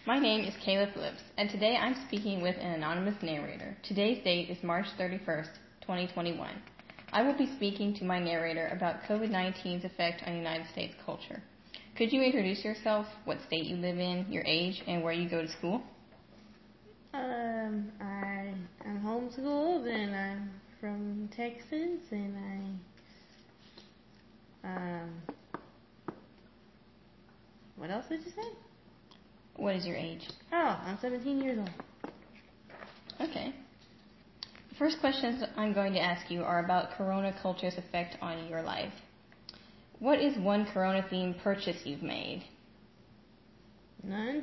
My name is Kayla Phillips, and today I'm speaking with an anonymous narrator. Today's date is March 31st, 2021. I will be speaking to my narrator about COVID-19's effect on United States culture. Could you introduce yourself, what state you live in, your age, and where you go to school? I'm homeschooled, and I'm from Texas, and what else did you say? What is your age? Oh, I'm 17 years old. Okay. The first questions I'm going to ask you are about Corona culture's effect on your life. What is one Corona-themed purchase you've made? None.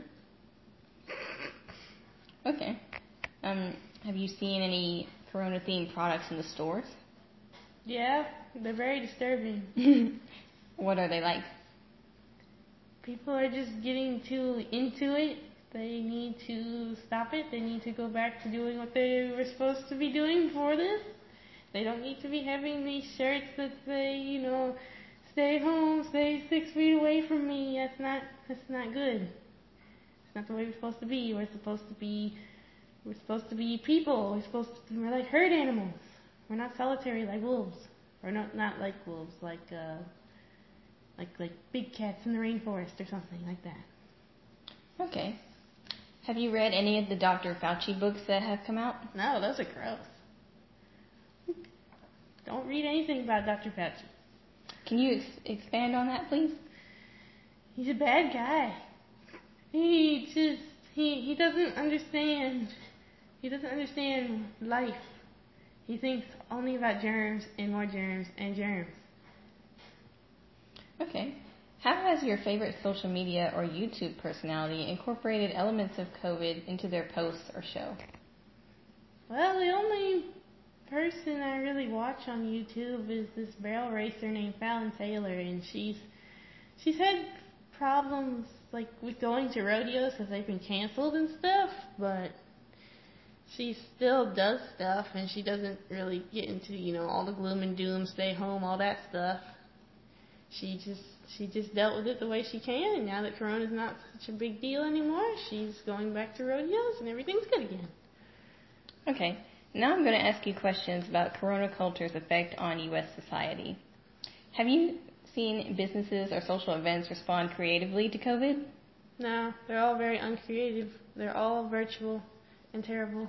Okay. Have you seen any Corona-themed products in the stores? Yeah, they're very disturbing. What are they like? People are just getting too into it. They need to stop it. They need to go back to doing what they were supposed to be doing before this. They don't need to be having these shirts that say, stay home, stay 6 feet away from me. That's not good. It's not the way we're supposed to be. We're supposed to be people. We're like herd animals. We're not solitary like wolves. Or not like wolves, like big cats in the rainforest or something like that. Okay. Have you read any of the Dr. Fauci books that have come out? No, those are gross. Don't read anything about Dr. Fauci. Can you expand on that, please? He's a bad guy. He doesn't understand. He doesn't understand life. He thinks only about germs and more germs and germs. Okay. How has your favorite social media or YouTube personality incorporated elements of COVID into their posts or show? Well, the only person I really watch on YouTube is this barrel racer named Fallon Taylor, and she's had problems like with going to rodeos because they've been canceled and stuff, but she still does stuff, and she doesn't really get into all the gloom and doom, stay home, all that stuff. She just dealt with it the way she can, and now that Corona's not such a big deal anymore, she's going back to rodeos, and everything's good again. Okay. Now I'm going to ask you questions about Corona culture's effect on U.S. society. Have you seen businesses or social events respond creatively to COVID? No, they're all very uncreative. They're all virtual and terrible.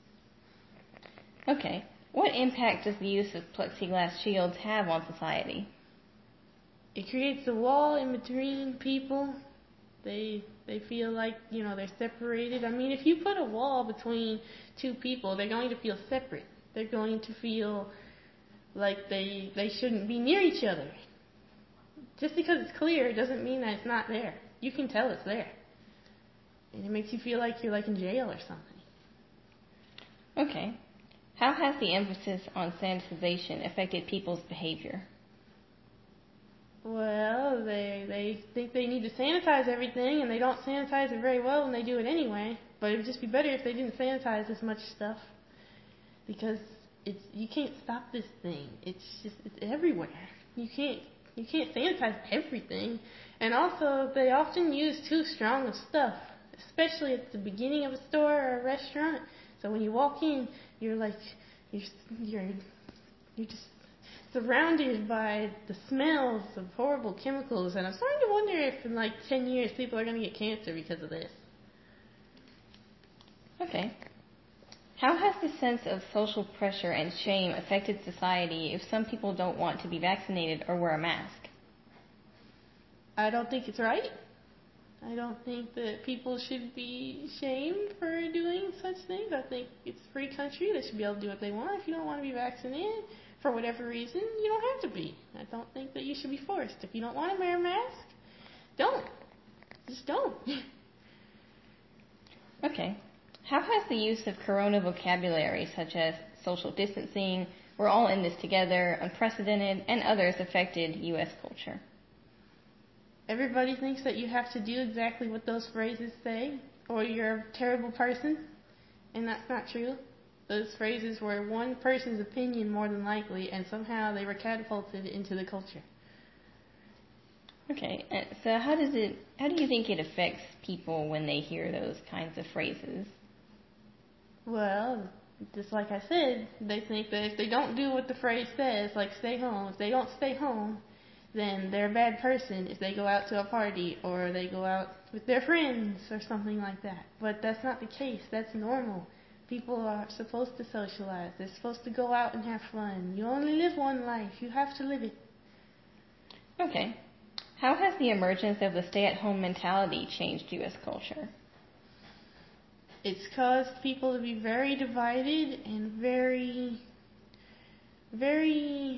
Okay. What impact does the use of plexiglass shields have on society? It creates a wall in between people. They feel like, they're separated. I mean, if you put a wall between two people, they're going to feel separate. They're going to feel like they shouldn't be near each other. Just because it's clear doesn't mean that it's not there. You can tell it's there. And it makes you feel like you're like in jail or something. Okay. How has the emphasis on sanitization affected people's behavior? Well, they think they need to sanitize everything, and they don't sanitize it very well, and they do it anyway. But it would just be better if they didn't sanitize as much stuff, because you can't stop this thing. It's everywhere. You can't sanitize everything, and also they often use too strong of stuff, especially at the beginning of a store or a restaurant. So when you walk in, you're just surrounded by the smells of horrible chemicals, and I'm starting to wonder if in 10 years people are going to get cancer because of this. Okay. How has the sense of social pressure and shame affected society if some people don't want to be vaccinated or wear a mask? I don't think it's right. I don't think that people should be shamed for doing such things. I think it's a free country. They should be able to do what they want. If you don't want to be vaccinated, for whatever reason, you don't have to be. I don't think that you should be forced. If you don't want to wear a mask, don't. Just don't. Okay. How has the use of Corona vocabulary, such as social distancing, we're all in this together, unprecedented, and others affected U.S. culture? Everybody thinks that you have to do exactly what those phrases say, or you're a terrible person, and that's not true. Those phrases were one person's opinion more than likely, and somehow they were catapulted into the culture. Okay, so how do you think it affects people when they hear those kinds of phrases? Well, just like I said, they think that if they don't do what the phrase says, like stay home, if they don't stay home, then they're a bad person if they go out to a party or they go out with their friends or something like that. But that's not the case. That's normal. People are supposed to socialize. They're supposed to go out and have fun. You only live one life. You have to live it. Okay. How has the emergence of the stay-at-home mentality changed U.S. culture? It's caused people to be very divided and very, very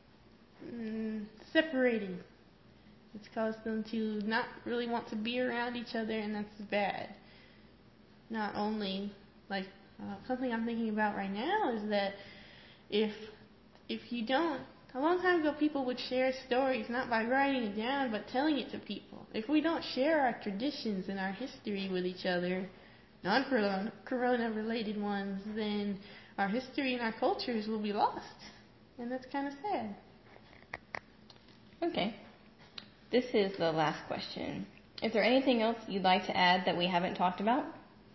separated. It's caused them to not really want to be around each other, and that's bad. Not only, like, something I'm thinking about right now is that if you don't, a long time ago people would share stories not by writing it down but telling it to people. If we don't share our traditions and our history with each other, non-corona related ones, then our history and our cultures will be lost. And that's kind of sad. Okay. This is the last question. Is there anything else you'd like to add that we haven't talked about?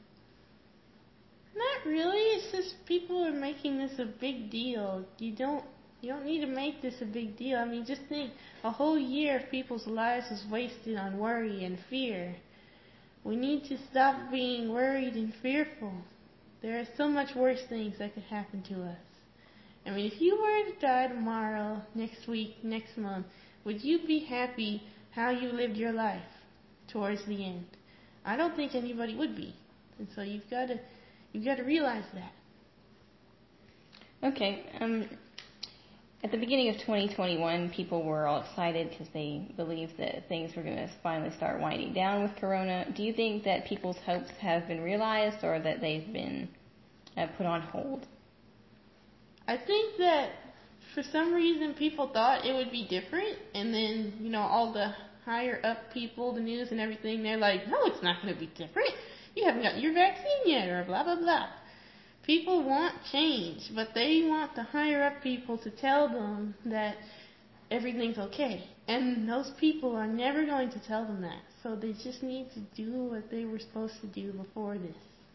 Not really. It's just people are making this a big deal. You don't need to make this a big deal. I mean, just think, a whole year of people's lives was wasted on worry and fear. We need to stop being worried and fearful. There are so much worse things that could happen to us. I mean, if you were to die tomorrow, next week, next month, would you be happy how you lived your life towards the end? I don't think anybody would be. And so you've got to realize that. Okay. At the beginning of 2021, people were all excited because they believed that things were going to finally start winding down with Corona. Do you think that people's hopes have been realized or that they've been put on hold? I think that for some reason people thought it would be different, and then, all the higher up people, the news and everything, they're like, no, it's not going to be different. You haven't got your vaccine yet, or blah, blah, blah. People want change, but they want the higher up people to tell them that everything's okay. And those people are never going to tell them that. So they just need to do what they were supposed to do before this.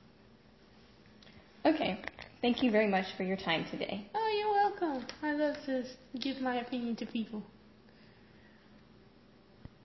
Okay. Thank you very much for your time today. Oh, you're welcome. I love to give my opinion to people.